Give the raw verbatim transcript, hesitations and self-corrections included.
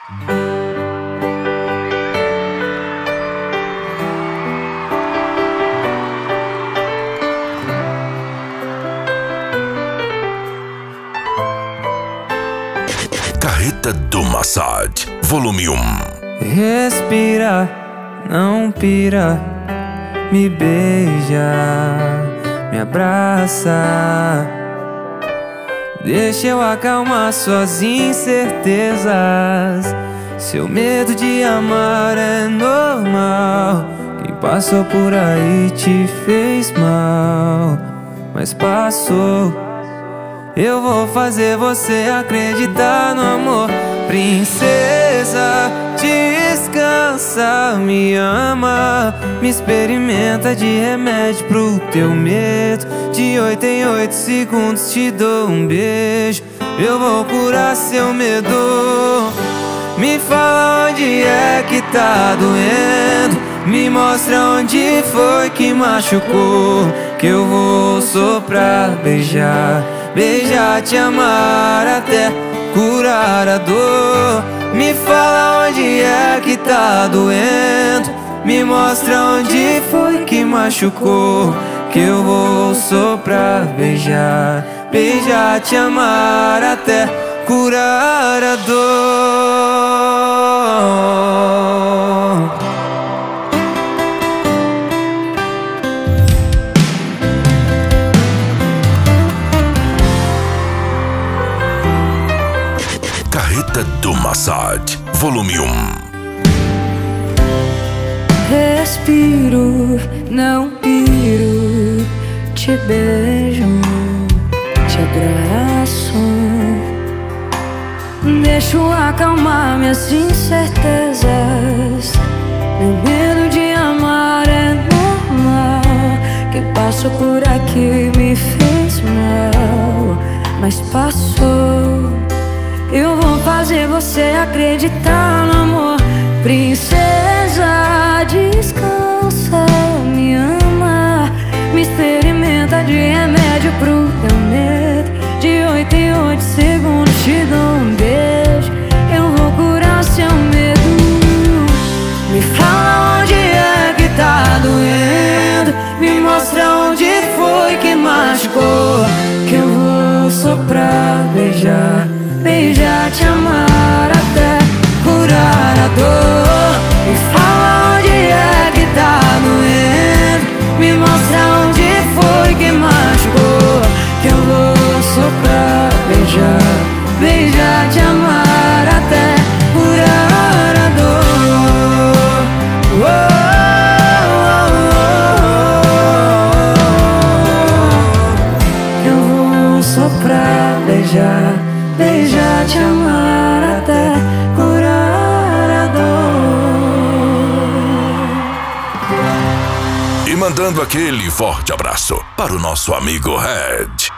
Carreta do Massad, volume um. Respira, não pira, me beija, me abraça. Deixa eu acalmar suas incertezas. Seu medo de amar é normal. Quem passou por aí te fez mal, mas passou. Eu vou fazer você acreditar no amor. Princesa, descansa, me ama, me experimenta de remédio pro teu medo. De oito em oito segundos te dou um beijo. Eu vou curar seu medo. Me fala onde é que tá doendo, me mostra onde foi que machucou, que eu vou soprar, beijar, beijar, te amar até curar a dor. Me fala onde é que tá doendo, me mostra onde foi que machucou, que eu vou soprar, beijar, beijar, te amar até curar a dor. Carreta do Massad, volume um. Respiro, não piro, te beijo, te abraço. Deixo acalmar minhas incertezas. Meu medo de amar é normal. Quem passou por aqui me fez mal, mas passou. Eu vou fazer você acreditar no amor. Princesa, descansa, me ama, me experimenta de remédio pro teu medo. De oito em oito segundos te dou um beijo. Eu vou curar seu medo. Me fala onde é que tá doendo, me mostra onde foi que machucou, que eu vou soprar, beijar, beijar, te amar até curar a dor. Me fala onde é que tá doendo, me mostra onde foi que machucou, que eu vou soprar, beijar, beijar, te amar até curar a dor. Oh, oh, oh, oh. Eu vou soprar, beijar, beijar, te amar até curar a dor. E mandando aquele forte abraço para o nosso amigo Red.